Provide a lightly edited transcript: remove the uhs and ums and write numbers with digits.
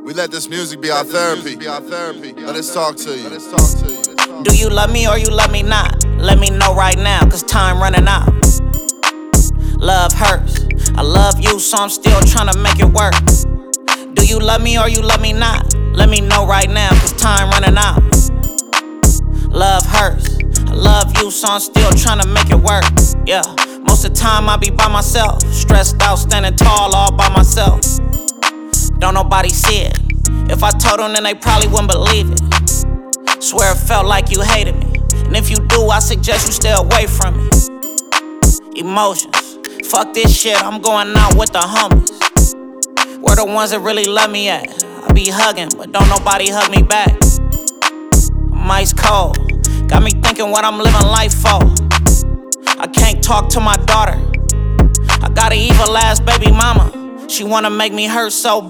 We let this music be our therapy. Let us talk to you. Do you love me or you love me not? Let me know right now, cause time running out. Love hurts. I love you, so I'm still trying to make it work. Do you love me or you love me not? Let me know right now, cause time running out. Love hurts. I love you, so I'm still trying to make it work. Yeah, most of the time I be by myself, stressed out, standing tall all by myself. Don't nobody see it. If I told them, then they probably wouldn't believe it. Swear it felt like you hated me, and if you do, I suggest you stay away from me. Emotions, fuck this shit, I'm going out with the homies. We're the ones that really love me at. I be hugging, but don't nobody hug me back. I'm ice cold, got me thinking what I'm living life for. I can't talk to my daughter. I got an evil ass baby mama. She wanna make me hurt so